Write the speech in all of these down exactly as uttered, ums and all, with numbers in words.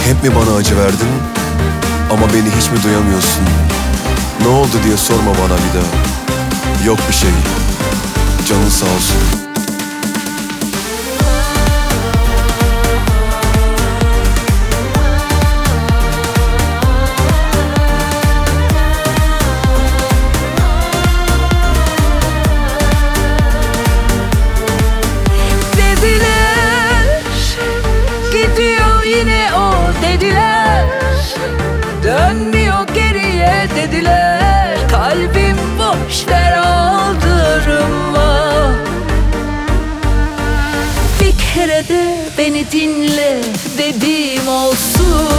Hep mi bana acı verdin ama beni hiç mi duyamıyorsun? Ne oldu diye sorma bana bir daha. Yok bir şey, canın sağ olsun. Yine o dediler, dönmüyor geriye dediler. Kalbim boş, ver aldırma. Bir kere de beni dinle dediğim olsun.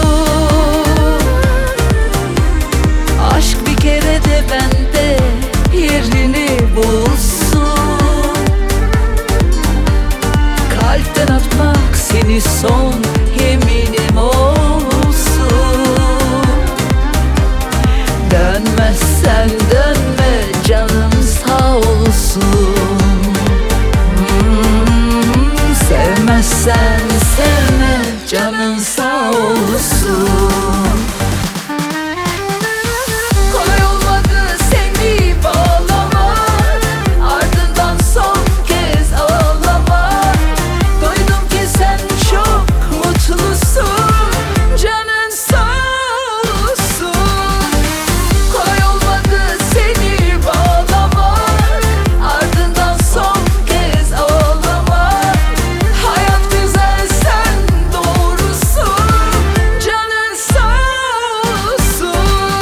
Aşk bir kere de bende yerini bulsun. Kalpten atmak seni son yeminim olsun. Dönmezsen dönme, canım sağ olsun. hmm, Sevmezsen sevme, canım sağ olsun. Kolay olmadı seni bağlamak, ardından son kez ağlamak. Duydum ki sen çok mutlusun, canın sağ olsun. Kolay olmadı seni bağlamak, ardından son kez ağlamak. Hayat güzel, sen doğrusun, canın sağ olsun.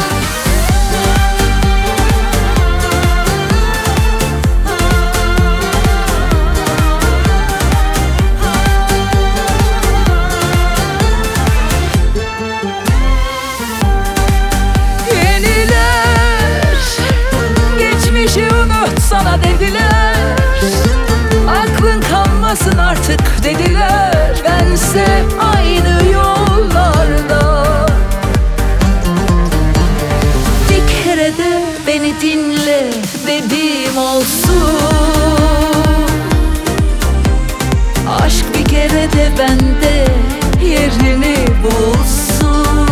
Yeniler geçmişi unut sana dediler. Aklın kalmasın artık dediler. Bense aynı yollarda. Bir kere de beni dinle dediğim olsun. Aşk bir kere de bende yerini bulsun.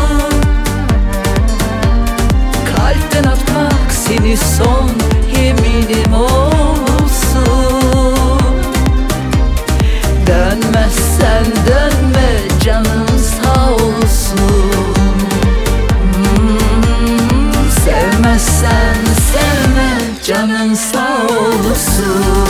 Kalpten atmak seni son yeminim olsun. Dönmezsen dönme, canım sağ olsun. hmm, Sevmezsen sevme, canım sağ olsun.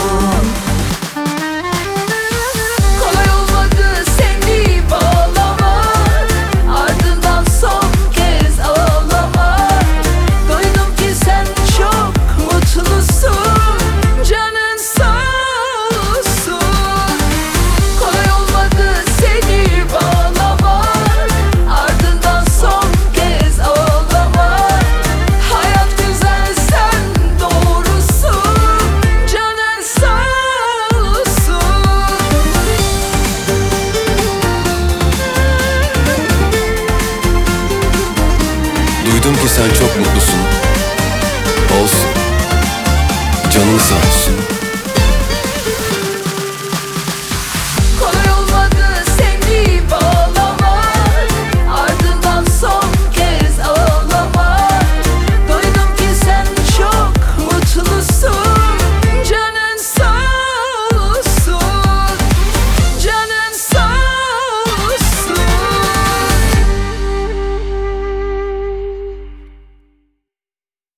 Kolay olmadı seni bağlamak, ardından son kez ağlamak. Duydum ki sen çok mutlusun, canın sağ olsun. Kolay olmadı seni bağlamak, ardından son kez ağlamak. Hayat güzel, sen doğrusun, canın sağ olsun. Duydum ki sen çok mutlusun,